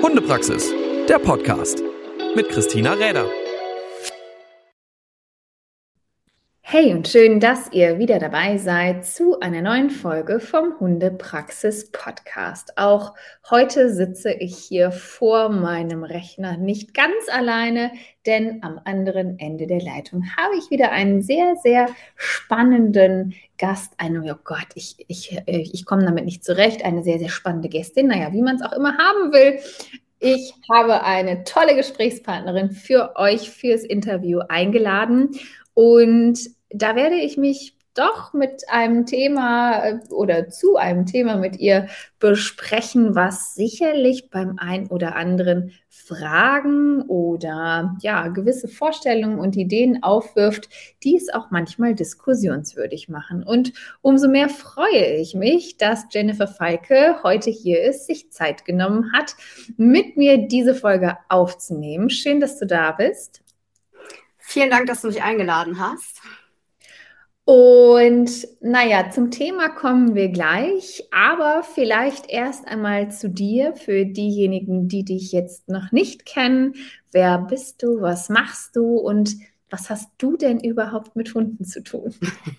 Hundepraxis, der Podcast mit Christina Räder. Hey und schön, dass ihr wieder dabei seid zu einer neuen Folge vom Hundepraxis Podcast. Auch heute sitze ich hier vor meinem Rechner nicht ganz alleine, denn am anderen Ende der Leitung habe ich wieder einen sehr, sehr spannenden Gast. Oh Gott, ich komme damit nicht zurecht. Eine sehr, sehr spannende Gästin. Naja, wie man es auch immer haben will. Ich habe eine tolle Gesprächspartnerin für euch fürs Interview eingeladen und da werde ich mich doch mit einem Thema oder zu einem Thema mit ihr besprechen, was sicherlich beim einen oder anderen Fragen oder ja, gewisse Vorstellungen und Ideen aufwirft, die es auch manchmal diskussionswürdig machen. Und umso mehr freue ich mich, dass Jennifer Feike heute hier ist, sich Zeit genommen hat, mit mir diese Folge aufzunehmen. Schön, dass du da bist. Vielen Dank, dass du mich eingeladen hast. Und naja, zum Thema kommen wir gleich, aber vielleicht erst einmal zu dir, für diejenigen, die dich jetzt noch nicht kennen. Wer bist du, was machst du und was hast du denn überhaupt mit Hunden zu tun?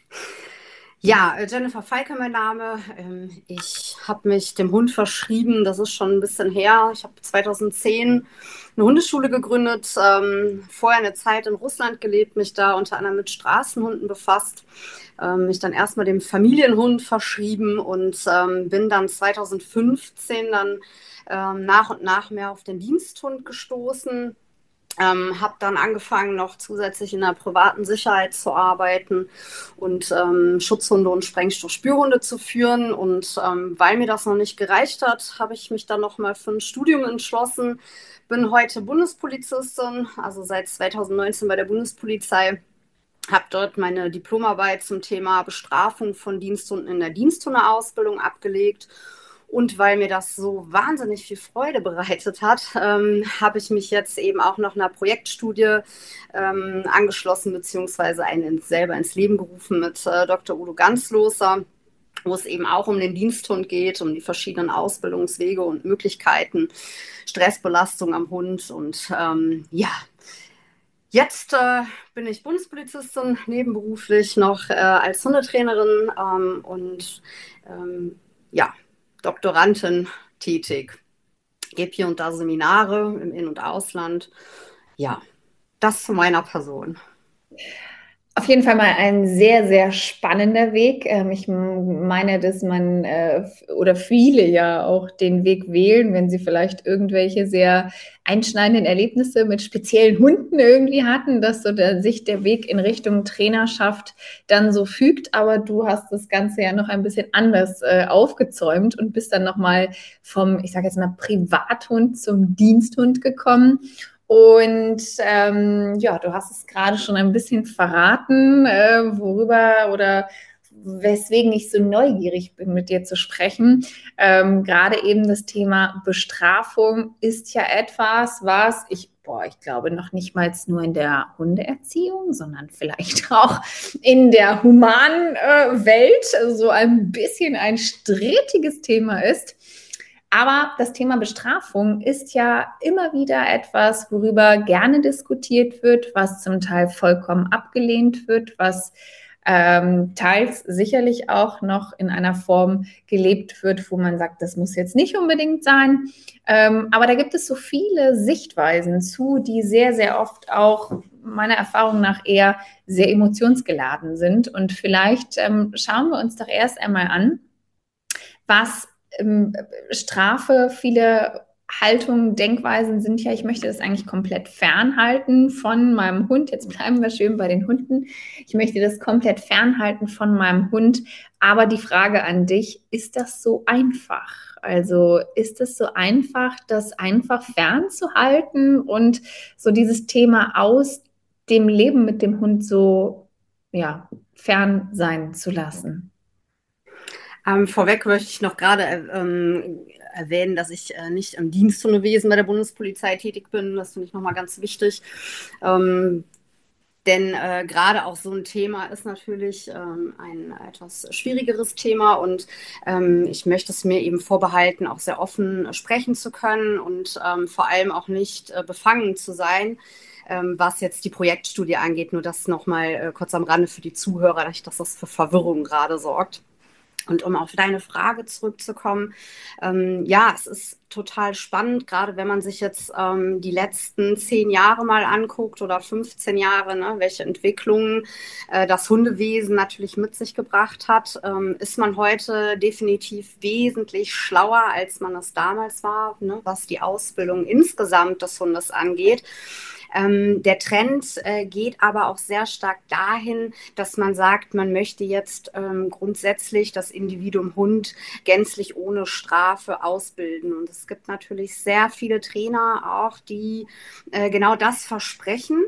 Ja, Jennifer Feike mein Name. Ich habe mich dem Hund verschrieben, das ist schon ein bisschen her. Ich habe 2010 eine Hundeschule gegründet, vorher eine Zeit in Russland gelebt, mich da unter anderem mit Straßenhunden befasst, mich dann erstmal dem Familienhund verschrieben und bin dann 2015 dann nach und nach mehr auf den Diensthund gestoßen. Habe dann angefangen, noch zusätzlich in der privaten Sicherheit zu arbeiten und Schutzhunde und Sprengstoffspürhunde zu führen. Und weil mir das noch nicht gereicht hat, habe ich mich dann noch mal für ein Studium entschlossen. Bin heute Bundespolizistin, also seit 2019 bei der Bundespolizei. Habe dort meine Diplomarbeit zum Thema Bestrafung von Diensthunden in der Diensthundeausbildung abgelegt. Und weil mir das so wahnsinnig viel Freude bereitet hat, habe ich mich jetzt eben auch noch einer Projektstudie angeschlossen, beziehungsweise eine selber ins Leben gerufen mit Dr. Udo Ganzloser, wo es eben auch um den Diensthund geht, um die verschiedenen Ausbildungswege und Möglichkeiten, Stressbelastung am Hund. Und ja, jetzt bin ich Bundespolizistin, nebenberuflich noch als Hundetrainerin und ja, Doktorandin tätig. Gebe hier und da Seminare im In- und Ausland. Ja, das zu meiner Person. Auf jeden Fall mal ein sehr, sehr spannender Weg. Ich meine, dass man oder viele ja auch den Weg wählen, wenn sie vielleicht irgendwelche sehr einschneidenden Erlebnisse mit speziellen Hunden irgendwie hatten, dass so sich der Weg in Richtung Trainerschaft dann so fügt. Aber du hast das Ganze ja noch ein bisschen anders aufgezäumt und bist dann nochmal vom, ich sage jetzt mal, Privathund zum Diensthund gekommen. Und ja, du hast es gerade schon ein bisschen verraten, worüber oder weswegen ich so neugierig bin, mit dir zu sprechen. Gerade eben das Thema Bestrafung ist ja etwas, was ich glaube noch nicht mal nur in der Hundeerziehung, sondern vielleicht auch in der humanen Welt so ein bisschen ein strittiges Thema ist. Aber das Thema Bestrafung ist ja immer wieder etwas, worüber gerne diskutiert wird, was zum Teil vollkommen abgelehnt wird, was teils sicherlich auch noch in einer Form gelebt wird, wo man sagt, das muss jetzt nicht unbedingt sein. Aber da gibt es so viele Sichtweisen zu, die sehr, sehr oft auch meiner Erfahrung nach eher sehr emotionsgeladen sind. Und vielleicht schauen wir uns doch erst einmal an, was Strafe, viele Haltungen, Denkweisen sind ja, ich möchte das eigentlich komplett fernhalten von meinem Hund. Jetzt bleiben wir schön bei den Hunden. Ich möchte das komplett fernhalten von meinem Hund. Aber die Frage an dich, ist das so einfach? Also ist es so einfach, das einfach fernzuhalten und so dieses Thema aus dem Leben mit dem Hund so, ja, fern sein zu lassen? Vorweg möchte ich noch gerade erwähnen, dass ich nicht im Diensthundewesen bei der Bundespolizei tätig bin. Das finde ich nochmal ganz wichtig. Denn gerade auch so ein Thema ist natürlich ein etwas schwierigeres Thema und ich möchte es mir eben vorbehalten, auch sehr offen sprechen zu können und vor allem auch nicht befangen zu sein, was jetzt die Projektstudie angeht. Nur das nochmal kurz am Rande für die Zuhörer, dass das für Verwirrung gerade sorgt. Und um auf deine Frage zurückzukommen, ja, es ist total spannend, gerade wenn man sich jetzt die letzten 10 Jahre mal anguckt oder 15 Jahre, ne, welche Entwicklungen das Hundewesen natürlich mit sich gebracht hat, ist man heute definitiv wesentlich schlauer, als man es damals war, ne, was die Ausbildung insgesamt des Hundes angeht. Der Trend geht aber auch sehr stark dahin, dass man sagt, man möchte jetzt grundsätzlich das Individuum Hund gänzlich ohne Strafe ausbilden. Und es gibt natürlich sehr viele Trainer auch, die genau das versprechen.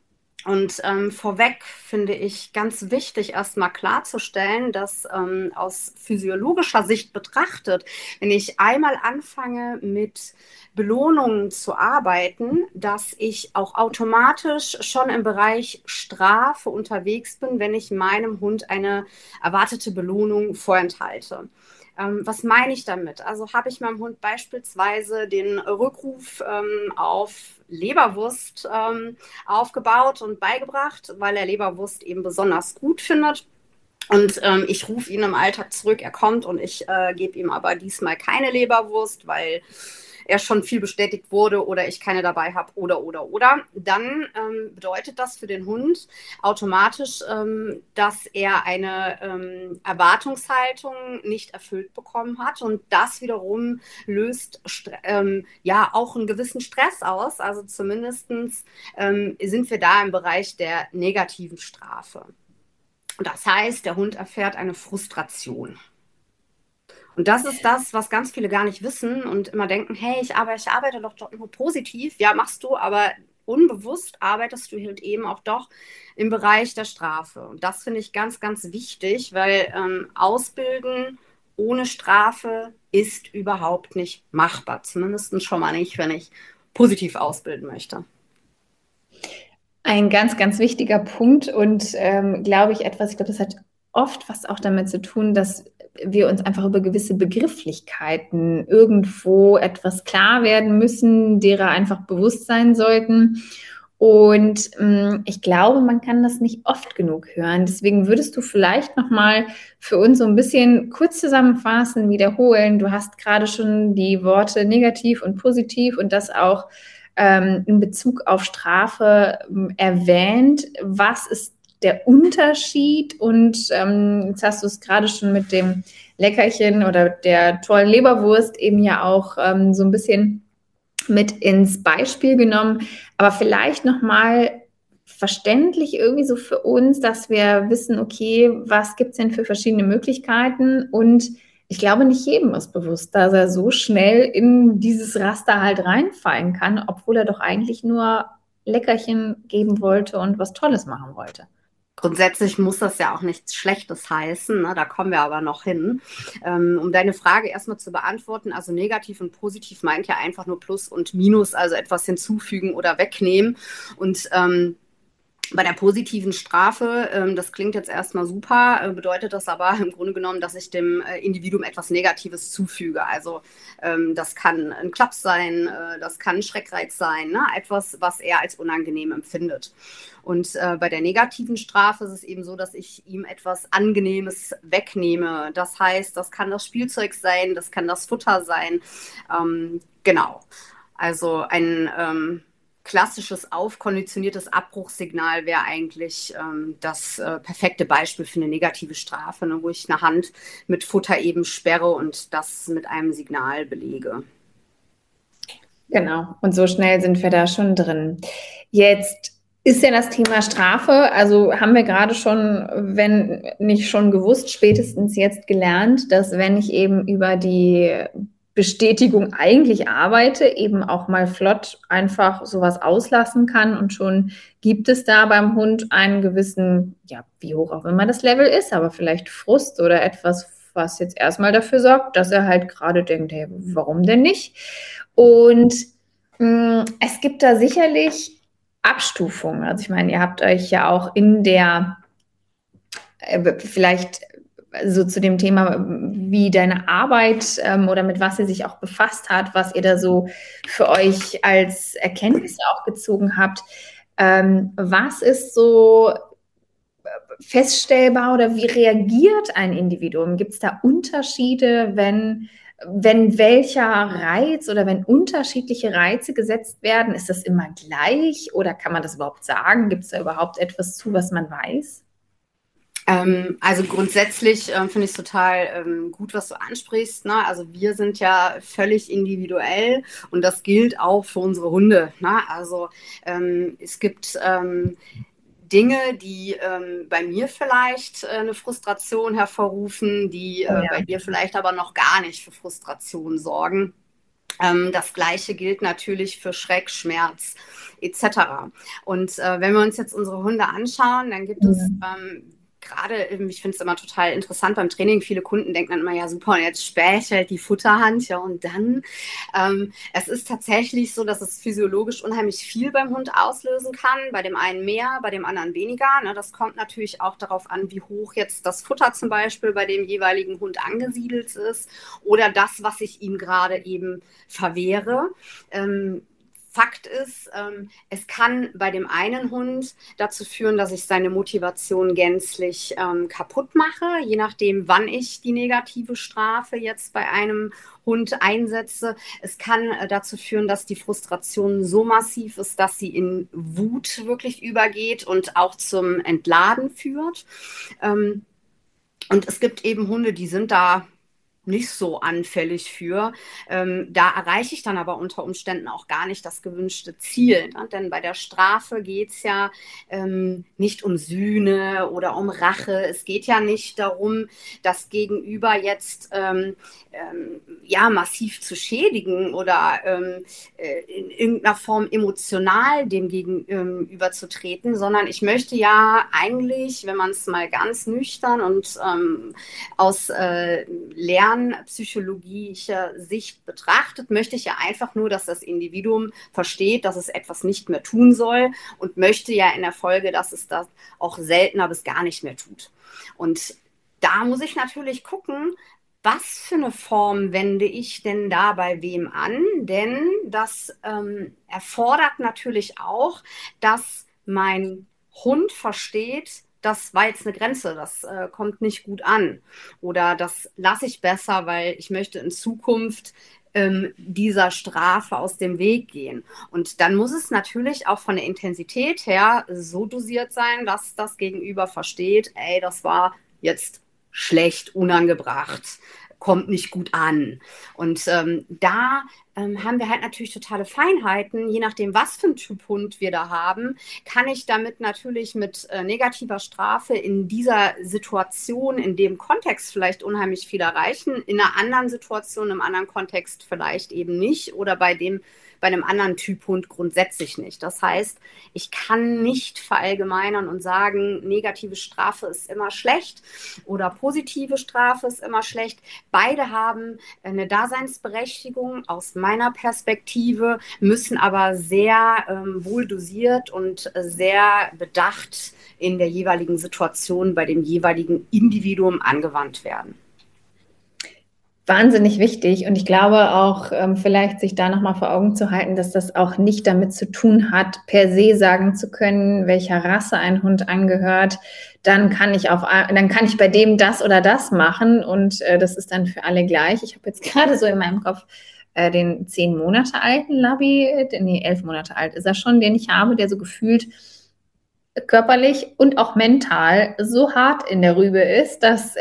Und vorweg finde ich ganz wichtig, erstmal klarzustellen, dass aus physiologischer Sicht betrachtet, wenn ich einmal anfange mit Belohnungen zu arbeiten, dass ich auch automatisch schon im Bereich Strafe unterwegs bin, wenn ich meinem Hund eine erwartete Belohnung vorenthalte. Was meine ich damit? Also habe ich meinem Hund beispielsweise den Rückruf auf Leberwurst aufgebaut und beigebracht, weil er Leberwurst eben besonders gut findet. Und ich rufe ihn im Alltag zurück, er kommt und ich gebe ihm aber diesmal keine Leberwurst, weil er schon viel bestätigt wurde oder ich keine dabei habe oder. Dann bedeutet das für den Hund automatisch, dass er eine Erwartungshaltung nicht erfüllt bekommen hat. Und das wiederum löst ja auch einen gewissen Stress aus. Also zumindest sind wir da im Bereich der negativen Strafe. Und das heißt, der Hund erfährt eine Frustration. Und das ist das, was ganz viele gar nicht wissen und immer denken, hey, ich arbeite doch nur positiv. Ja, machst du, aber unbewusst arbeitest du halt eben auch doch im Bereich der Strafe. Und das finde ich ganz, ganz wichtig, weil Ausbilden ohne Strafe ist überhaupt nicht machbar. Zumindest schon mal nicht, wenn ich positiv ausbilden möchte. Ein ganz, ganz wichtiger Punkt und glaube ich, das hat oft was auch damit zu tun, dass wir uns einfach über gewisse Begrifflichkeiten irgendwo etwas klar werden müssen, derer einfach bewusst sein sollten. Und ich glaube, man kann das nicht oft genug hören. Deswegen würdest du vielleicht nochmal für uns so ein bisschen kurz zusammenfassen, wiederholen. Du hast gerade schon die Worte negativ und positiv und das auch in Bezug auf Strafe erwähnt. Was ist der Unterschied? Und jetzt hast du es gerade schon mit dem Leckerchen oder der tollen Leberwurst eben ja auch so ein bisschen mit ins Beispiel genommen. Aber vielleicht nochmal verständlich irgendwie so für uns, dass wir wissen, okay, was gibt es denn für verschiedene Möglichkeiten? Und ich glaube, nicht jedem ist bewusst, dass er so schnell in dieses Raster halt reinfallen kann, obwohl er doch eigentlich nur Leckerchen geben wollte und was Tolles machen wollte. Grundsätzlich muss das ja auch nichts Schlechtes heißen, ne? Da kommen wir aber noch hin. Um deine Frage erstmal zu beantworten, also negativ und positiv meint ja einfach nur Plus und Minus, also etwas hinzufügen oder wegnehmen. Und bei der positiven Strafe, das klingt jetzt erstmal super, bedeutet das aber im Grunde genommen, dass ich dem Individuum etwas Negatives zufüge. Also das kann ein Klaps sein, das kann ein Schreckreiz sein, ne? Etwas, was er als unangenehm empfindet. Und bei der negativen Strafe ist es eben so, dass ich ihm etwas Angenehmes wegnehme. Das heißt, das kann das Spielzeug sein, das kann das Futter sein. Genau. Also ein klassisches aufkonditioniertes Abbruchssignal wäre eigentlich das perfekte Beispiel für eine negative Strafe, ne, wo ich eine Hand mit Futter eben sperre und das mit einem Signal belege. Genau, und so schnell sind wir da schon drin. Jetzt ist ja das Thema Strafe, also haben wir gerade schon, wenn nicht schon gewusst, spätestens jetzt gelernt, dass wenn ich eben über die Bestätigung eigentlich arbeite, eben auch mal flott einfach sowas auslassen kann und schon gibt es da beim Hund einen gewissen, ja, wie hoch auch immer das Level ist, aber vielleicht Frust oder etwas, was jetzt erstmal dafür sorgt, dass er halt gerade denkt, hey, warum denn nicht? Und es gibt da sicherlich Abstufung? Also ich meine, ihr habt euch ja auch in der, vielleicht so zu dem Thema, wie deine Arbeit oder mit was sie sich auch befasst hat, was ihr da so für euch als Erkenntnisse auch gezogen habt. Was ist so feststellbar oder wie reagiert ein Individuum? Gibt es da Unterschiede, wenn welcher Reiz oder wenn unterschiedliche Reize gesetzt werden? Ist das immer gleich oder kann man das überhaupt sagen? Gibt es da überhaupt etwas zu, was man weiß? Also grundsätzlich finde ich es total gut, was du ansprichst. Ne? Also wir sind ja völlig individuell und das gilt auch für unsere Hunde. Ne? Also es gibt Dinge, die bei mir vielleicht eine Frustration hervorrufen, die bei dir vielleicht aber noch gar nicht für Frustration sorgen. Das Gleiche gilt natürlich für Schreck, Schmerz etc. Und wenn wir uns jetzt unsere Hunde anschauen, dann gibt es gerade, ich finde es immer total interessant beim Training, viele Kunden denken dann immer, ja super, und jetzt späht halt die Futterhand, ja und dann. Es ist tatsächlich so, dass es physiologisch unheimlich viel beim Hund auslösen kann, bei dem einen mehr, bei dem anderen weniger. Ne? Das kommt natürlich auch darauf an, wie hoch jetzt das Futter zum Beispiel bei dem jeweiligen Hund angesiedelt ist oder das, was ich ihm gerade eben verwehre. Fakt ist, es kann bei dem einen Hund dazu führen, dass ich seine Motivation gänzlich kaputt mache, je nachdem, wann ich die negative Strafe jetzt bei einem Hund einsetze. Es kann dazu führen, dass die Frustration so massiv ist, dass sie in Wut wirklich übergeht und auch zum Entladen führt. Und es gibt eben Hunde, die sind da nicht so anfällig für. Da erreiche ich dann aber unter Umständen auch gar nicht das gewünschte Ziel. Ne? Denn bei der Strafe geht es ja nicht um Sühne oder um Rache. Es geht ja nicht darum, das Gegenüber jetzt ja, massiv zu schädigen oder in irgendeiner Form emotional dem Gegenüber zu treten, sondern ich möchte ja eigentlich, wenn man es mal ganz nüchtern und aus lernpsychologischer Sicht betrachtet, möchte ich ja einfach nur, dass das Individuum versteht, dass es etwas nicht mehr tun soll und möchte ja in der Folge, dass es das auch seltener bis gar nicht mehr tut. Und da muss ich natürlich gucken, was für eine Form wende ich denn da bei wem an? Denn das erfordert natürlich auch, dass mein Hund versteht, das war jetzt eine Grenze, das kommt nicht gut an. Oder das lasse ich besser, weil ich möchte in Zukunft dieser Strafe aus dem Weg gehen. Und dann muss es natürlich auch von der Intensität her so dosiert sein, dass das Gegenüber versteht, ey, das war jetzt schlecht, unangebracht, kommt nicht gut an. Und da haben wir halt natürlich totale Feinheiten. Je nachdem, was für ein Typ Hund wir da haben, kann ich damit natürlich mit negativer Strafe in dieser Situation, in dem Kontext vielleicht unheimlich viel erreichen, in einer anderen Situation, im anderen Kontext vielleicht eben nicht oder bei einem anderen Typ Hund grundsätzlich nicht. Das heißt, ich kann nicht verallgemeinern und sagen, negative Strafe ist immer schlecht oder positive Strafe ist immer schlecht. Beide haben eine Daseinsberechtigung aus meiner Perspektive, müssen aber sehr wohl dosiert und sehr bedacht in der jeweiligen Situation bei dem jeweiligen Individuum angewandt werden. Wahnsinnig wichtig und ich glaube auch, vielleicht sich da nochmal vor Augen zu halten, dass das auch nicht damit zu tun hat, per se sagen zu können, welcher Rasse ein Hund angehört. Dann kann ich bei dem das oder das machen und das ist dann für alle gleich. Ich habe jetzt gerade so in meinem Kopf den 10 Monate alten Labby, 11 Monate alt ist er schon, den ich habe, der so gefühlt körperlich und auch mental so hart in der Rübe ist, dass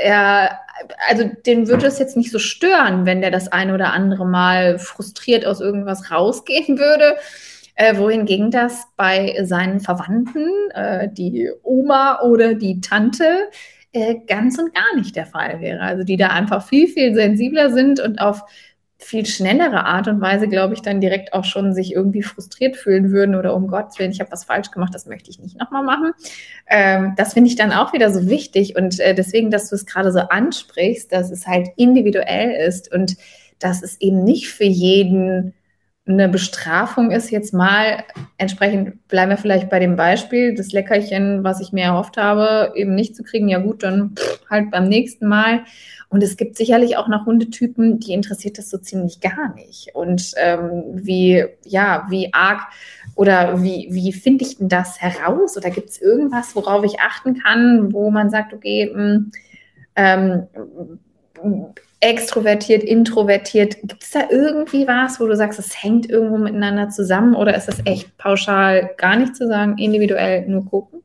den würde es jetzt nicht so stören, wenn der das eine oder andere Mal frustriert aus irgendwas rausgehen würde. Wohingegen das bei seinen Verwandten, die Oma oder die Tante, ganz und gar nicht der Fall wäre. Also die da einfach viel, viel sensibler sind und auf viel schnellere Art und Weise, glaube ich, dann direkt auch schon sich irgendwie frustriert fühlen würden oder um Gottes Willen, ich habe was falsch gemacht, das möchte ich nicht nochmal machen. Das finde ich dann auch wieder so wichtig und deswegen, dass du es gerade so ansprichst, dass es halt individuell ist und dass es eben nicht für jeden eine Bestrafung ist, jetzt mal entsprechend, bleiben wir vielleicht bei dem Beispiel, das Leckerchen, was ich mir erhofft habe, eben nicht zu kriegen, ja gut, dann halt beim nächsten Mal. Und es gibt sicherlich auch noch Hundetypen, die interessiert das so ziemlich gar nicht. Und wie arg oder wie finde ich denn das heraus? Oder gibt es irgendwas, worauf ich achten kann, wo man sagt, okay, ähm, extrovertiert, introvertiert. Gibt es da irgendwie was, wo du sagst, es hängt irgendwo miteinander zusammen oder ist das echt pauschal gar nicht zu sagen, individuell nur gucken?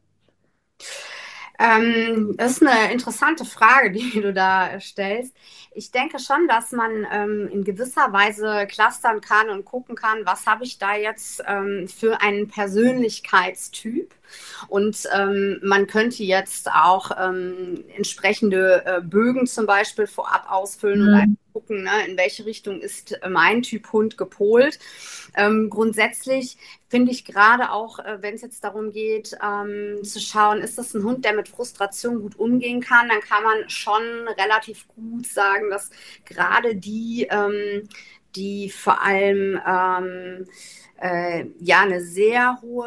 Das ist eine interessante Frage, die du da stellst. Ich denke schon, dass man in gewisser Weise clustern kann und gucken kann, was habe ich da jetzt für einen Persönlichkeitstyp. Und man könnte jetzt auch entsprechende Bögen zum Beispiel vorab ausfüllen und einfach gucken, ne, in welche Richtung ist mein Typ Hund gepolt. Grundsätzlich finde ich gerade auch, wenn es jetzt darum geht, zu schauen, ist das ein Hund, der mit Frustration gut umgehen kann, dann kann man schon relativ gut sagen, dass gerade die vor allem eine sehr hohe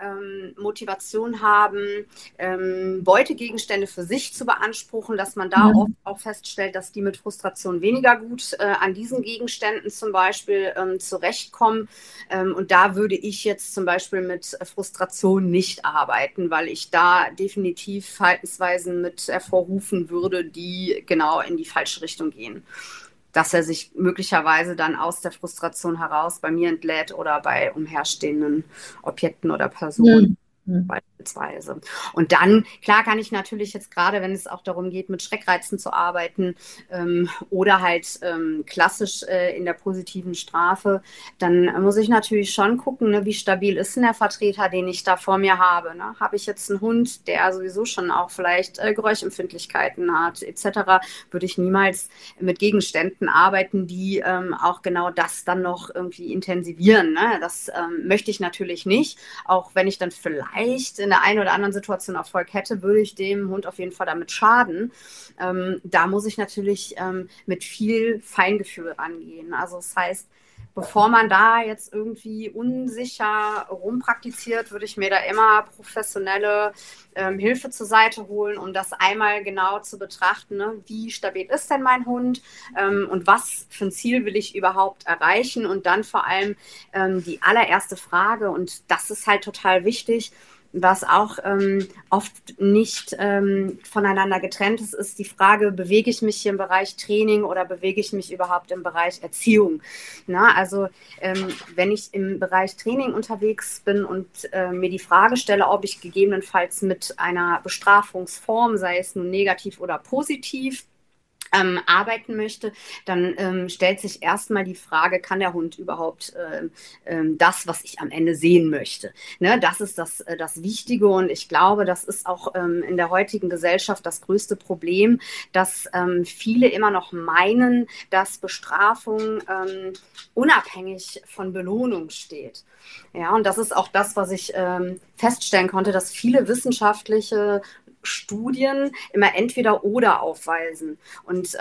Motivation haben, Beutegegenstände für sich zu beanspruchen, dass man da oft auch feststellt, dass die mit Frustration weniger gut an diesen Gegenständen zum Beispiel zurechtkommen. Und da würde ich jetzt zum Beispiel mit Frustration nicht arbeiten, weil ich da definitiv Verhaltensweisen mit hervorrufen würde, die genau in die falsche Richtung gehen. Dass er sich möglicherweise dann aus der Frustration heraus bei mir entlädt oder bei umherstehenden Objekten oder Personen. Beispielsweise. Und dann, klar, kann ich natürlich jetzt gerade, wenn es auch darum geht, mit Schreckreizen zu arbeiten oder halt klassisch in der positiven Strafe, dann muss ich natürlich schon gucken, ne, wie stabil ist denn der Vertreter, den ich da vor mir habe. Ne? Habe ich jetzt einen Hund, der sowieso schon auch vielleicht Geräuschempfindlichkeiten hat, etc., würde ich niemals mit Gegenständen arbeiten, die auch genau das dann noch irgendwie intensivieren. Ne? Das möchte ich natürlich nicht, auch wenn ich dann vielleicht in der einen oder anderen Situation Erfolg hätte, würde ich dem Hund auf jeden Fall damit schaden. Da muss ich natürlich mit viel Feingefühl rangehen. Also das heißt, bevor man da jetzt irgendwie unsicher rumpraktiziert, würde ich mir da immer professionelle Hilfe zur Seite holen, um das einmal genau zu betrachten. Ne? Wie stabil ist denn mein Hund und was für ein Ziel will ich überhaupt erreichen? Und dann vor allem die allererste Frage, und das ist halt total wichtig, was auch oft nicht voneinander getrennt ist, ist die Frage, bewege ich mich hier im Bereich Training oder bewege ich mich überhaupt im Bereich Erziehung? Na, also wenn ich im Bereich Training unterwegs bin und mir die Frage stelle, ob ich gegebenenfalls mit einer Bestrafungsform, sei es nun negativ oder positiv, arbeiten möchte, dann stellt sich erstmal die Frage, kann der Hund überhaupt das, was ich am Ende sehen möchte? Ne, das ist das Wichtige, und ich glaube, das ist auch in der heutigen Gesellschaft das größte Problem, dass viele immer noch meinen, dass Bestrafung unabhängig von Belohnung steht. Ja, und das ist auch das, was ich feststellen konnte, dass viele wissenschaftliche Studien immer entweder oder aufweisen. Und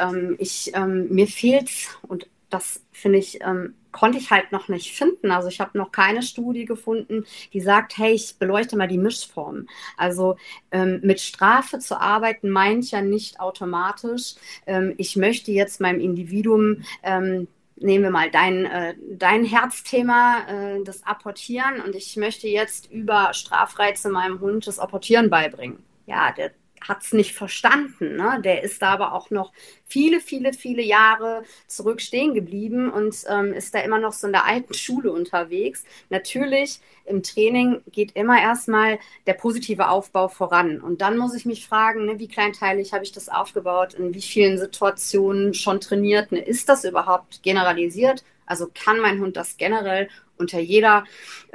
mir fehlt's, und das finde ich, konnte ich halt noch nicht finden. Also ich habe noch keine Studie gefunden, die sagt, hey, ich beleuchte mal die Mischform. Also mit Strafe zu arbeiten meint ja nicht automatisch, ich möchte jetzt meinem Individuum nehmen wir mal dein Herzthema, das Apportieren, und ich möchte jetzt über Strafreize meinem Hund das Apportieren beibringen. Ja, der hat es nicht verstanden. Ne? Der ist da aber auch noch viele, viele, viele Jahre zurück stehen geblieben und ist da immer noch so in der alten Schule unterwegs. Natürlich, im Training geht immer erstmal der positive Aufbau voran. Und dann muss ich mich fragen, ne, wie kleinteilig habe ich das aufgebaut, in wie vielen Situationen schon trainiert, ne? Ist das überhaupt generalisiert? Also kann mein Hund das generell unter jeder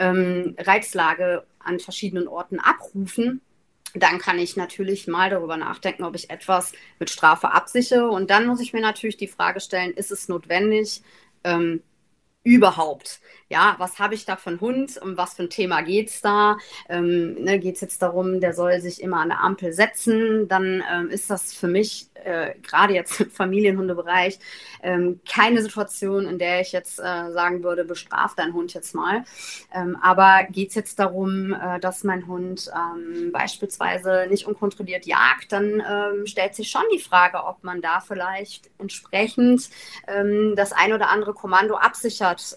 Reizlage an verschiedenen Orten abrufen? Dann kann ich natürlich mal darüber nachdenken, ob ich etwas mit Strafe absichere. Und dann muss ich mir natürlich die Frage stellen, ist es notwendig? überhaupt? Ja, was habe ich da für einen Hund? Um was für ein Thema geht's da? Geht es jetzt darum, der soll sich immer an der Ampel setzen? Dann ist das für mich, gerade jetzt im Familienhundebereich, keine Situation, in der ich jetzt sagen würde, bestraf dein Hund jetzt mal. Aber geht es jetzt darum, dass mein Hund beispielsweise nicht unkontrolliert jagt, dann stellt sich schon die Frage, ob man da vielleicht entsprechend das ein oder andere Kommando absichert.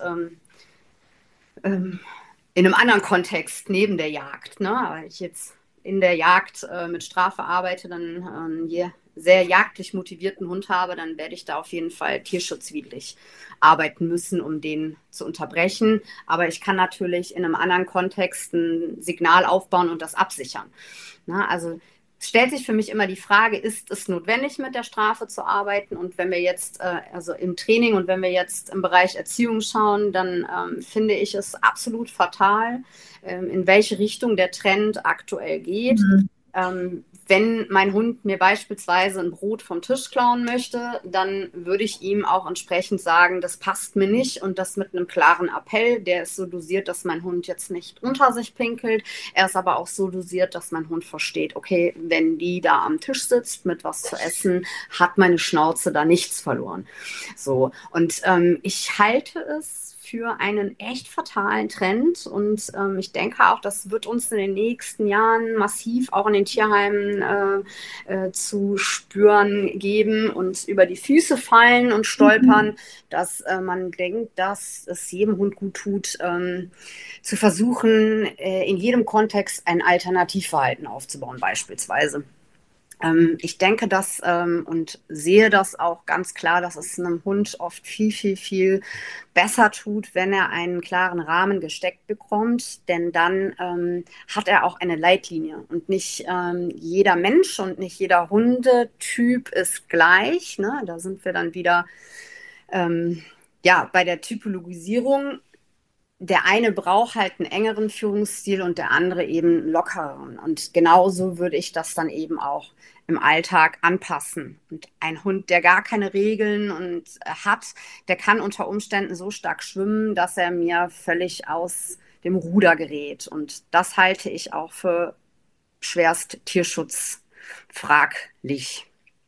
In einem anderen Kontext neben der Jagd. Ne? Wenn ich jetzt in der Jagd mit Strafe arbeite, dann sehr jagdlich motivierten Hund habe, dann werde ich da auf jeden Fall tierschutzwidrig arbeiten müssen, um den zu unterbrechen. Aber ich kann natürlich in einem anderen Kontext ein Signal aufbauen und das absichern. Na, also es stellt sich für mich immer die Frage, ist es notwendig, mit der Strafe zu arbeiten? Und wenn wir jetzt, also im Training und wenn wir jetzt im Bereich Erziehung schauen, dann finde ich es absolut fatal, in welche Richtung der Trend aktuell geht. Wenn mein Hund mir beispielsweise ein Brot vom Tisch klauen möchte, dann würde ich ihm auch entsprechend sagen, das passt mir nicht und das mit einem klaren Appell. Der ist so dosiert, dass mein Hund jetzt nicht unter sich pinkelt. Er ist aber auch so dosiert, dass mein Hund versteht, okay, wenn die da am Tisch sitzt mit was zu essen, hat meine Schnauze da nichts verloren. So, und ich halte es für einen echt fatalen Trend und ich denke auch, das wird uns in den nächsten Jahren massiv auch in den Tierheimen zu spüren geben und über die Füße fallen und stolpern, dass man denkt, dass es jedem Hund gut tut, zu versuchen, in jedem Kontext ein Alternativverhalten aufzubauen beispielsweise. Ich denke das und sehe das auch ganz klar, dass es einem Hund oft viel, viel, viel besser tut, wenn er einen klaren Rahmen gesteckt bekommt, denn dann hat er auch eine Leitlinie und nicht jeder Mensch und nicht jeder Hundetyp ist gleich. Ne? Da sind wir dann wieder bei der Typologisierung. Der eine braucht halt einen engeren Führungsstil und der andere eben einen lockeren. Und genauso würde ich das dann eben auch im Alltag anpassen. Und ein Hund, der gar keine Regeln hat, der kann unter Umständen so stark schwimmen, dass er mir völlig aus dem Ruder gerät. Und das halte ich auch für schwerst tierschutzfraglich.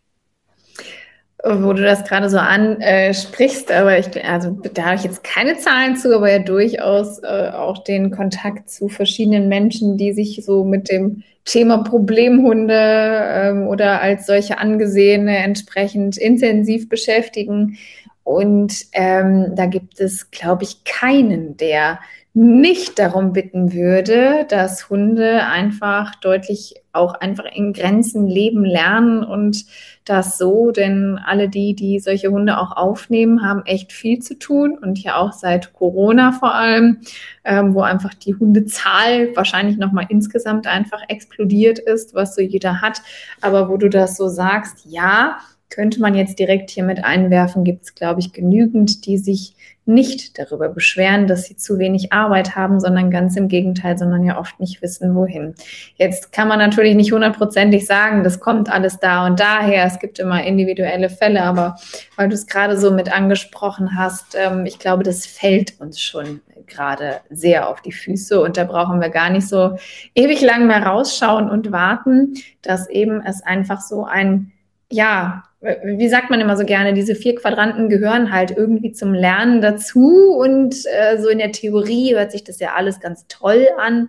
Wo du das gerade so ansprichst, aber da habe ich jetzt keine Zahlen zu, aber ja durchaus auch den Kontakt zu verschiedenen Menschen, die sich so mit dem Thema Problemhunde oder als solche angesehene entsprechend intensiv beschäftigen. Und da gibt es, glaube ich, keinen, der nicht darum bitten würde, dass Hunde einfach deutlich auch einfach in Grenzen leben lernen und das so, denn alle die solche Hunde auch aufnehmen, haben echt viel zu tun und ja auch seit Corona vor allem, wo einfach die Hundezahl wahrscheinlich nochmal insgesamt einfach explodiert ist, was so jeder hat, aber wo du das so sagst, ja, könnte man jetzt direkt hier mit einwerfen, gibt es, glaube ich, genügend, die sich nicht darüber beschweren, dass sie zu wenig Arbeit haben, sondern ganz im Gegenteil, sondern ja oft nicht wissen, wohin. Jetzt kann man natürlich nicht hundertprozentig sagen, das kommt alles da und daher. Es gibt immer individuelle Fälle, aber weil du es gerade so mit angesprochen hast, ich glaube, das fällt uns schon gerade sehr auf die Füße und da brauchen wir gar nicht so ewig lang mehr rausschauen und warten, dass eben es einfach so wie sagt man immer so gerne, diese 4 Quadranten gehören halt irgendwie zum Lernen dazu und so in der Theorie hört sich das ja alles ganz toll an,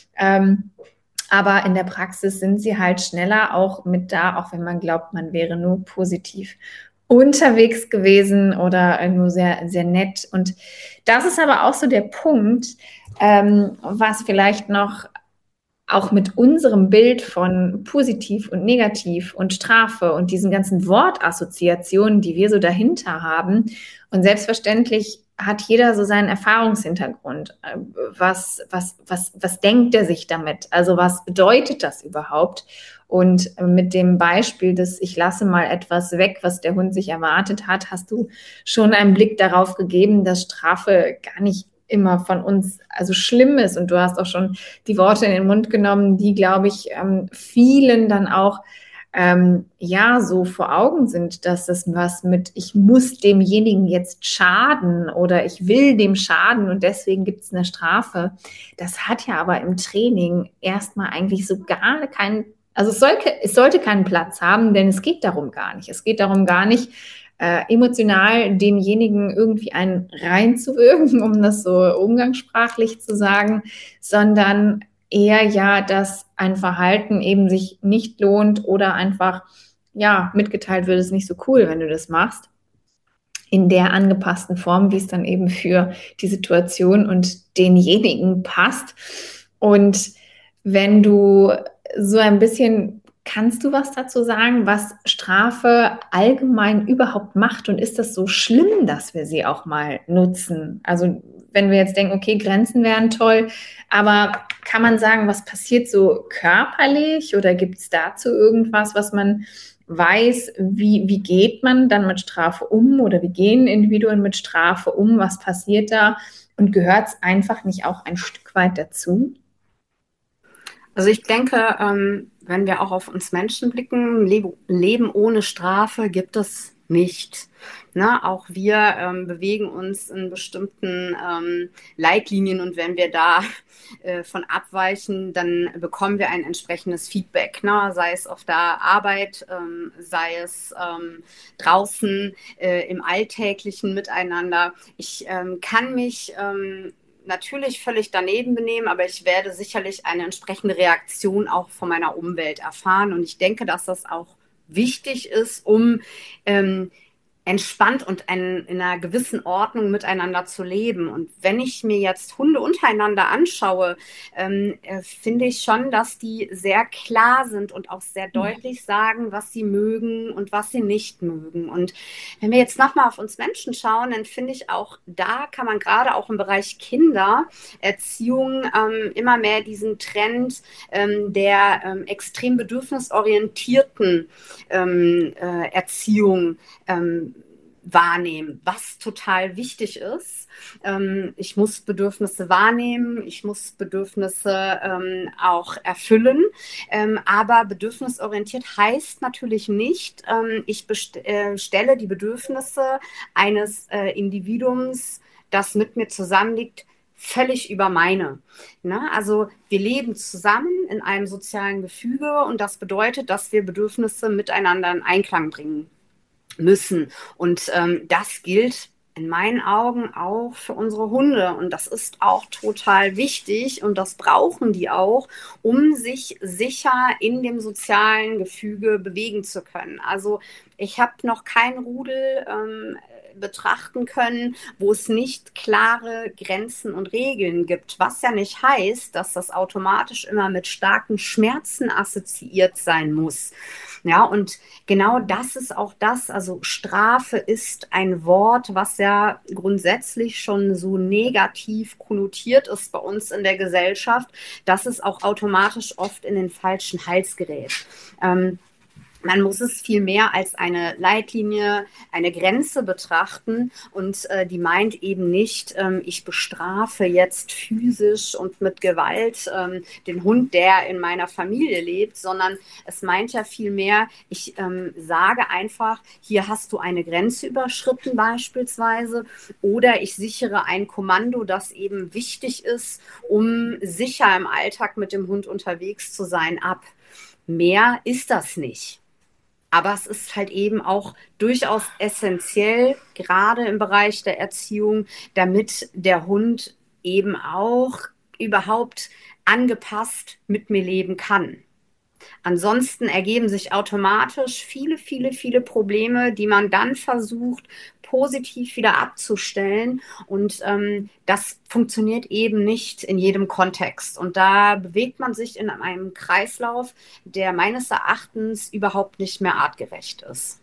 aber in der Praxis sind sie halt schneller auch mit da, auch wenn man glaubt, man wäre nur positiv unterwegs gewesen oder nur sehr, sehr nett. Und das ist aber auch so der Punkt, was vielleicht noch auch mit unserem Bild von positiv und negativ und Strafe und diesen ganzen Wortassoziationen, die wir so dahinter haben. Und selbstverständlich hat jeder so seinen Erfahrungshintergrund. Was denkt er sich damit? Also was bedeutet das überhaupt? Und mit dem Beispiel des ich lasse mal etwas weg, was der Hund sich erwartet hat, hast du schon einen Blick darauf gegeben, dass Strafe gar nicht immer von uns also schlimm ist. Und du hast auch schon die Worte in den Mund genommen, die, glaube ich, vielen dann auch ja, so vor Augen sind, dass das was mit, ich muss demjenigen jetzt schaden oder ich will dem schaden und deswegen gibt es eine Strafe. Das hat ja aber im Training erstmal eigentlich so gar keinen, also es sollte keinen Platz haben, denn es geht darum gar nicht. Es geht darum gar nicht, emotional demjenigen irgendwie einen reinzuwirken, um das so umgangssprachlich zu sagen, sondern eher ja, dass ein Verhalten eben sich nicht lohnt oder einfach, ja, mitgeteilt wird, ist nicht so cool, wenn du das machst. In der angepassten Form, wie es dann eben für die Situation und denjenigen passt. Und wenn du so ein bisschen, kannst du was dazu sagen, was Strafe allgemein überhaupt macht? Und ist das so schlimm, dass wir sie auch mal nutzen? Also wenn wir jetzt denken, okay, Grenzen wären toll, aber kann man sagen, was passiert so körperlich oder gibt es dazu irgendwas, was man weiß, wie geht man dann mit Strafe um oder wie gehen Individuen mit Strafe um, was passiert da und gehört es einfach nicht auch ein Stück weit dazu? Also ich denke, wenn wir auch auf uns Menschen blicken, Leben ohne Strafe gibt es nicht. Ne? Auch wir bewegen uns in bestimmten Leitlinien und wenn wir da von abweichen, dann bekommen wir ein entsprechendes Feedback, ne? Sei es auf der Arbeit, sei es draußen im alltäglichen Miteinander. Ich kann mich natürlich völlig daneben benehmen, aber ich werde sicherlich eine entsprechende Reaktion auch von meiner Umwelt erfahren. Und ich denke, dass das auch wichtig ist, um entspannt und in einer gewissen Ordnung miteinander zu leben. Und wenn ich mir jetzt Hunde untereinander anschaue, finde ich schon, dass die sehr klar sind und auch sehr deutlich sagen, was sie mögen und was sie nicht mögen. Und wenn wir jetzt nochmal auf uns Menschen schauen, dann finde ich auch, da kann man gerade auch im Bereich Kindererziehung immer mehr diesen Trend der extrem bedürfnisorientierten Erziehung wahrnehmen, was total wichtig ist. Ich muss Bedürfnisse wahrnehmen, ich muss Bedürfnisse auch erfüllen, aber bedürfnisorientiert heißt natürlich nicht, ich stelle die Bedürfnisse eines Individuums, das mit mir zusammenliegt, völlig über meine. Ne? Also wir leben zusammen in einem sozialen Gefüge und das bedeutet, dass wir Bedürfnisse miteinander in Einklang bringen müssen. Und das gilt in meinen Augen auch für unsere Hunde. Und das ist auch total wichtig und das brauchen die auch, um sich sicher in dem sozialen Gefüge bewegen zu können. Also ich habe noch kein Rudel betrachten können, wo es nicht klare Grenzen und Regeln gibt, was ja nicht heißt, dass das automatisch immer mit starken Schmerzen assoziiert sein muss. Ja, und genau das ist auch das, also Strafe ist ein Wort, was ja grundsätzlich schon so negativ konnotiert ist bei uns in der Gesellschaft, dass es auch automatisch oft in den falschen Hals gerät. Man muss es viel mehr als eine Leitlinie, eine Grenze betrachten und die meint eben nicht, ich bestrafe jetzt physisch und mit Gewalt den Hund, der in meiner Familie lebt, sondern es meint ja viel mehr, ich sage einfach, hier hast du eine Grenze überschritten beispielsweise oder ich sichere ein Kommando, das eben wichtig ist, um sicher im Alltag mit dem Hund unterwegs zu sein, ab. Mehr ist das nicht. Aber es ist halt eben auch durchaus essentiell, gerade im Bereich der Erziehung, damit der Hund eben auch überhaupt angepasst mit mir leben kann. Ansonsten ergeben sich automatisch viele Probleme, die man dann versucht, positiv wieder abzustellen. Und das funktioniert eben nicht in jedem Kontext. Und da bewegt man sich in einem Kreislauf, der meines Erachtens überhaupt nicht mehr artgerecht ist.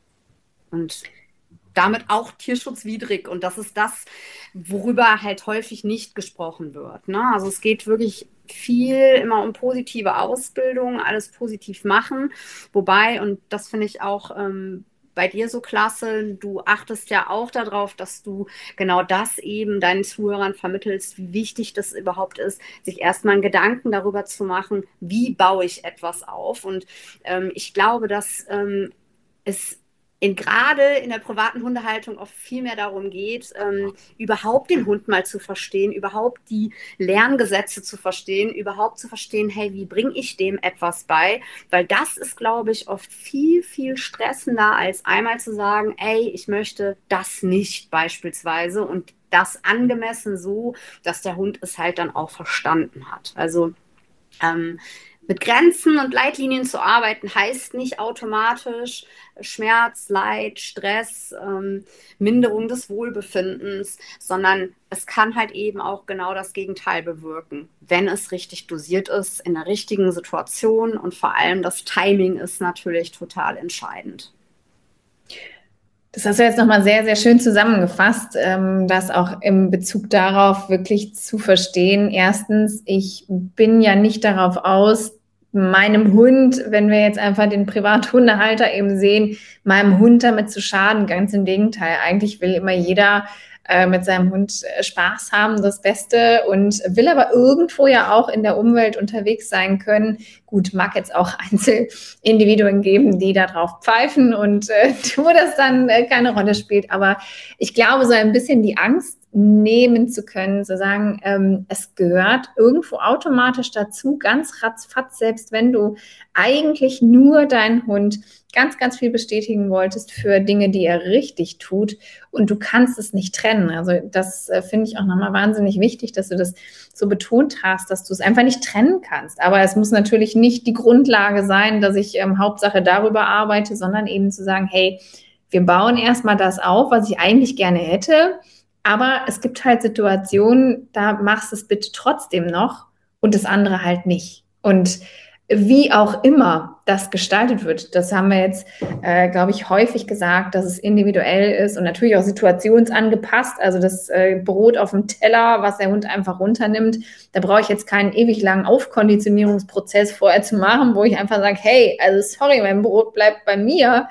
Und damit auch tierschutzwidrig. Und das ist das, worüber halt häufig nicht gesprochen wird. Ne? Also es geht wirklich viel immer um positive Ausbildung, alles positiv machen. Wobei, und das finde ich auch bei dir so klasse. Du achtest ja auch darauf, dass du genau das eben deinen Zuhörern vermittelst, wie wichtig das überhaupt ist, sich erstmal einen Gedanken darüber zu machen, wie baue ich etwas auf. Und ich glaube, dass es gerade in der privaten Hundehaltung oft viel mehr darum geht, überhaupt den Hund mal zu verstehen, überhaupt die Lerngesetze zu verstehen, überhaupt zu verstehen, hey, wie bringe ich dem etwas bei? Weil das ist, glaube ich, oft viel, viel stressender, als einmal zu sagen, ey, ich möchte das nicht beispielsweise und das angemessen so, dass der Hund es halt dann auch verstanden hat. Also mit Grenzen und Leitlinien zu arbeiten, heißt nicht automatisch Schmerz, Leid, Stress, Minderung des Wohlbefindens, sondern es kann halt eben auch genau das Gegenteil bewirken, wenn es richtig dosiert ist, in der richtigen Situation, und vor allem das Timing ist natürlich total entscheidend. Das hast du jetzt nochmal sehr, sehr schön zusammengefasst, das auch im Bezug darauf wirklich zu verstehen. Erstens, ich bin ja nicht darauf aus, meinem Hund, wenn wir jetzt einfach den Privathundehalter eben sehen, meinem Hund damit zu schaden. Ganz im Gegenteil. Eigentlich will immer jeder mit seinem Hund Spaß haben, das Beste, und will aber irgendwo ja auch in der Umwelt unterwegs sein können. Gut, mag jetzt auch Einzelindividuen geben, die da drauf pfeifen und wo das dann keine Rolle spielt. Aber ich glaube, so ein bisschen die Angst nehmen zu können, zu sagen, es gehört irgendwo automatisch dazu, ganz ratzfatz, selbst wenn du eigentlich nur deinen Hund ganz, ganz viel bestätigen wolltest für Dinge, die er richtig tut, und du kannst es nicht trennen. Also das finde ich auch nochmal wahnsinnig wichtig, dass du das so betont hast, dass du es einfach nicht trennen kannst. Aber es muss natürlich nicht die Grundlage sein, dass ich Hauptsache darüber arbeite, sondern eben zu sagen, hey, wir bauen erstmal das auf, was ich eigentlich gerne hätte, aber es gibt halt Situationen, da machst du es bitte trotzdem noch und das andere halt nicht. Und wie auch immer das gestaltet wird, das haben wir jetzt, glaube ich, häufig gesagt, dass es individuell ist und natürlich auch situationsangepasst. Also das Brot auf dem Teller, was der Hund einfach runternimmt, da brauche ich jetzt keinen ewig langen Aufkonditionierungsprozess vorher zu machen, wo ich einfach sage, hey, also sorry, mein Brot bleibt bei mir.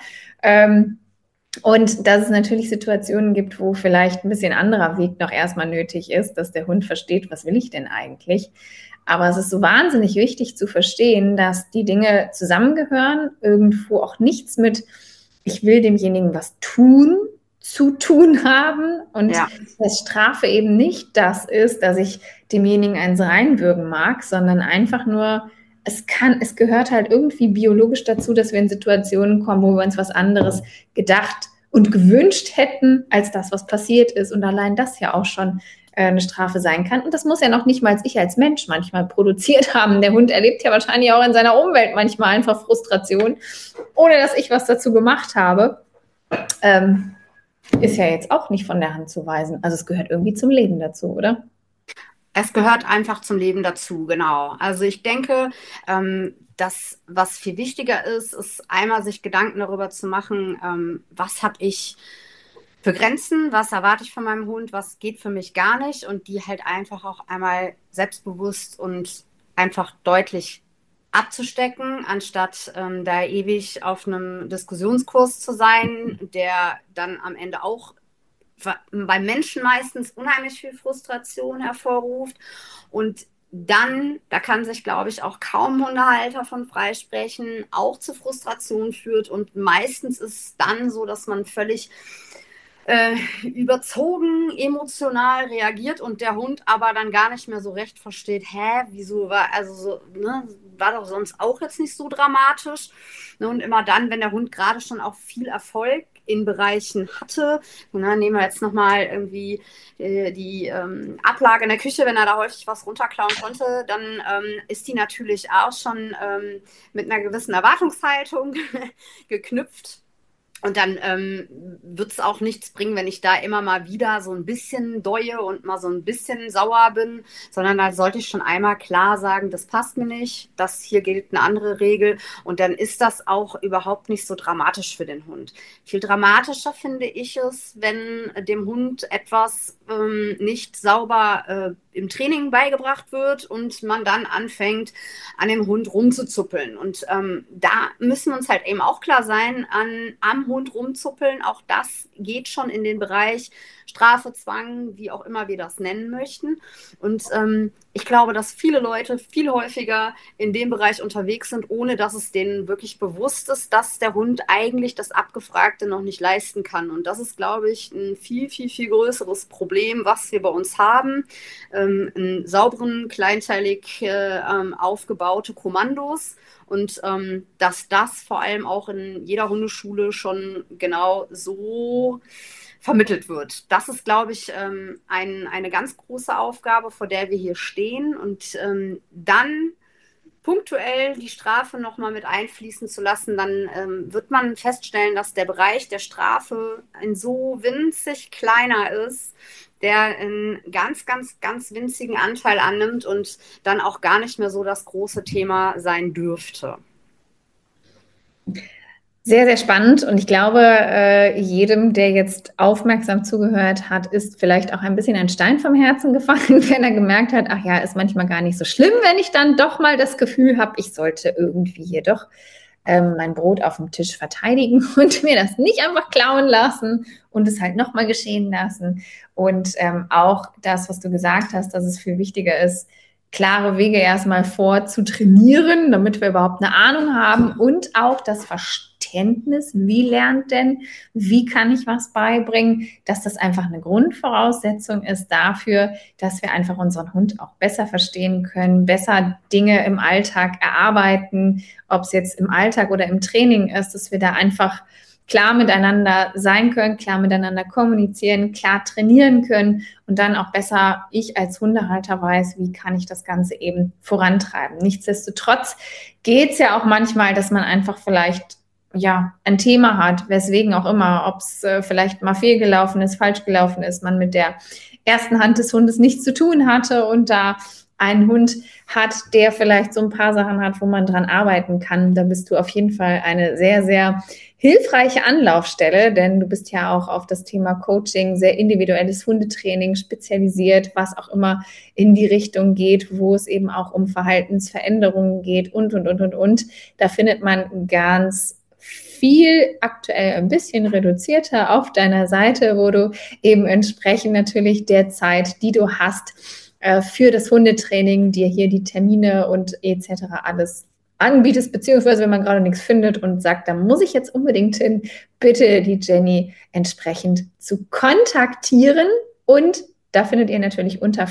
Und dass es natürlich Situationen gibt, wo vielleicht ein bisschen anderer Weg noch erstmal nötig ist, dass der Hund versteht, was will ich denn eigentlich? Aber es ist so wahnsinnig wichtig zu verstehen, dass die Dinge zusammengehören, irgendwo auch nichts mit, ich will demjenigen was tun, zu tun haben, und dass Strafe eben nicht das ist, dass ich demjenigen eins reinwürgen mag, sondern einfach nur, es gehört halt irgendwie biologisch dazu, dass wir in Situationen kommen, wo wir uns was anderes gedacht und gewünscht hätten, als das, was passiert ist. Und allein das ja auch schon eine Strafe sein kann. Und das muss ja noch nicht mal ich als Mensch manchmal produziert haben. Der Hund erlebt ja wahrscheinlich auch in seiner Umwelt manchmal einfach Frustration, ohne dass ich was dazu gemacht habe. Ist ja jetzt auch nicht von der Hand zu weisen. Also es gehört irgendwie zum Leben dazu, oder? Es gehört einfach zum Leben dazu, genau. Also ich denke, das, was viel wichtiger ist, ist einmal sich Gedanken darüber zu machen, was habe ich für Grenzen, was erwarte ich von meinem Hund, was geht für mich gar nicht, und die halt einfach auch einmal selbstbewusst und einfach deutlich abzustecken, anstatt da ewig auf einem Diskussionskurs zu sein, der dann am Ende auch beim Menschen meistens unheimlich viel Frustration hervorruft. Und dann, da kann sich, glaube ich, auch kaum Hundehalter von freisprechen, auch zu Frustration führt. Und meistens ist es dann so, dass man völlig überzogen emotional reagiert und der Hund aber dann gar nicht mehr so recht versteht, wieso war, also so, ne, war doch sonst auch jetzt nicht so dramatisch. Ne, und immer dann, wenn der Hund gerade schon auch viel Erfolg in Bereichen hatte, na, nehmen wir jetzt nochmal irgendwie die Ablage in der Küche, wenn er da häufig was runterklauen konnte, dann ist die natürlich auch schon mit einer gewissen Erwartungshaltung geknüpft. Und dann wird es auch nichts bringen, wenn ich da immer mal wieder so ein bisschen deue und mal so ein bisschen sauer bin, sondern da sollte ich schon einmal klar sagen, das passt mir nicht, das hier gilt eine andere Regel, und dann ist das auch überhaupt nicht so dramatisch für den Hund. Viel dramatischer finde ich es, wenn dem Hund etwas nicht sauber im Training beigebracht wird und man dann anfängt, an dem Hund rumzuzuppeln. Und da müssen wir uns halt eben auch klar sein, am Hund rumzuppeln, auch das geht schon in den Bereich Strafe, Zwang, wie auch immer wir das nennen möchten. Und ich glaube, dass viele Leute viel häufiger in dem Bereich unterwegs sind, ohne dass es denen wirklich bewusst ist, dass der Hund eigentlich das Abgefragte noch nicht leisten kann. Und das ist, glaube ich, ein viel, viel, viel größeres Problem, was wir bei uns haben. In sauberen, kleinteilig aufgebaute Kommandos. Und dass das vor allem auch in jeder Hundeschule schon genau so vermittelt wird. Das ist, glaube ich, eine ganz große Aufgabe, vor der wir hier stehen. Und dann punktuell die Strafe nochmal mit einfließen zu lassen, dann wird man feststellen, dass der Bereich der Strafe ein so winzig kleiner ist, der einen ganz, ganz, ganz winzigen Anteil annimmt und dann auch gar nicht mehr so das große Thema sein dürfte. Sehr, sehr spannend und ich glaube, jedem, der jetzt aufmerksam zugehört hat, ist vielleicht auch ein bisschen ein Stein vom Herzen gefallen, wenn er gemerkt hat, ach ja, ist manchmal gar nicht so schlimm, wenn ich dann doch mal das Gefühl habe, ich sollte irgendwie hier doch mein Brot auf dem Tisch verteidigen und mir das nicht einfach klauen lassen und es halt nochmal geschehen lassen. Und auch das, was du gesagt hast, dass es viel wichtiger ist, klare Wege erstmal vorzutrainieren, damit wir überhaupt eine Ahnung haben und auch das Verständnis, wie lernt denn, wie kann ich was beibringen, dass das einfach eine Grundvoraussetzung ist dafür, dass wir einfach unseren Hund auch besser verstehen können, besser Dinge im Alltag erarbeiten, ob es jetzt im Alltag oder im Training ist, dass wir da einfach klar miteinander sein können, klar miteinander kommunizieren, klar trainieren können und dann auch besser ich als Hundehalter weiß, wie kann ich das Ganze eben vorantreiben. Nichtsdestotrotz geht es ja auch manchmal, dass man einfach vielleicht ein Thema hat, weswegen auch immer, ob es vielleicht mal fehlgelaufen ist, falsch gelaufen ist, man mit der ersten Hand des Hundes nichts zu tun hatte und da einen Hund hat, der vielleicht so ein paar Sachen hat, wo man dran arbeiten kann, da bist du auf jeden Fall eine sehr, sehr hilfreiche Anlaufstelle, denn du bist ja auch auf das Thema Coaching, sehr individuelles Hundetraining spezialisiert, was auch immer in die Richtung geht, wo es eben auch um Verhaltensveränderungen geht und. Da findet man ganz viel aktuell ein bisschen reduzierter auf deiner Seite, wo du eben entsprechend natürlich der Zeit, die du hast, für das Hundetraining, dir hier die Termine und etc. alles anbietest, beziehungsweise wenn man gerade nichts findet und sagt, da muss ich jetzt unbedingt hin, bitte die Jenny entsprechend zu kontaktieren und da findet ihr natürlich unter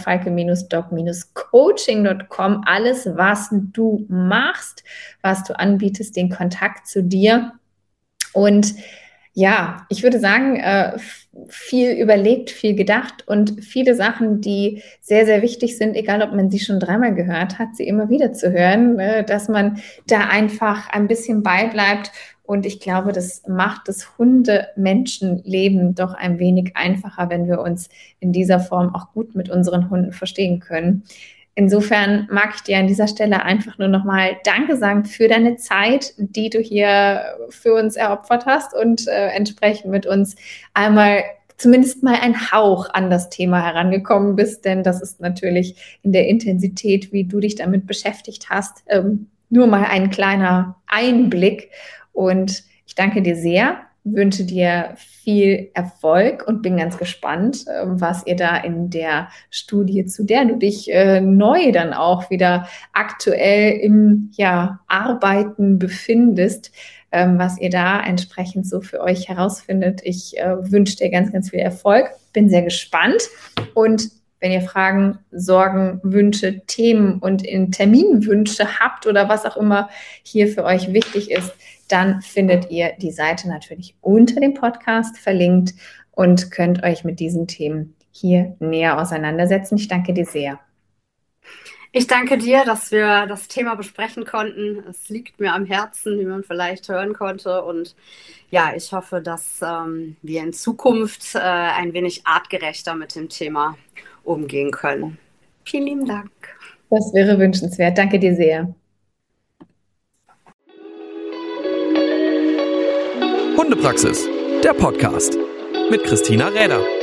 falke-dog-coaching.com alles, was du machst, was du anbietest, den Kontakt zu dir. Und ja, ich würde sagen, viel überlegt, viel gedacht und viele Sachen, die sehr, sehr wichtig sind, egal ob man sie schon dreimal gehört hat, sie immer wieder zu hören, dass man da einfach ein bisschen beibleibt. Und ich glaube, das macht das Hunde-Menschenleben doch ein wenig einfacher, wenn wir uns in dieser Form auch gut mit unseren Hunden verstehen können. Insofern mag ich dir an dieser Stelle einfach nur nochmal Danke sagen für deine Zeit, die du hier für uns eropfert hast und entsprechend mit uns einmal zumindest mal ein Hauch an das Thema herangekommen bist, denn das ist natürlich in der Intensität, wie du dich damit beschäftigt hast, nur mal ein kleiner Einblick. Und ich danke dir sehr, wünsche dir viel Erfolg und bin ganz gespannt, was ihr da in der Studie, zu der du dich neu dann auch wieder aktuell im Arbeiten befindest, was ihr da entsprechend so für euch herausfindet. Ich wünsche dir ganz, ganz viel Erfolg, bin sehr gespannt und wenn ihr Fragen, Sorgen, Wünsche, Themen und Terminwünsche habt oder was auch immer hier für euch wichtig ist, dann findet ihr die Seite natürlich unter dem Podcast verlinkt und könnt euch mit diesen Themen hier näher auseinandersetzen. Ich danke dir sehr. Ich danke dir, dass wir das Thema besprechen konnten. Es liegt mir am Herzen, wie man vielleicht hören konnte. Und ja, ich hoffe, dass wir in Zukunft ein wenig artgerechter mit dem Thema umgehen können. Vielen lieben Dank. Das wäre wünschenswert. Danke dir sehr. Hundepraxis, der Podcast mit Christina Räder.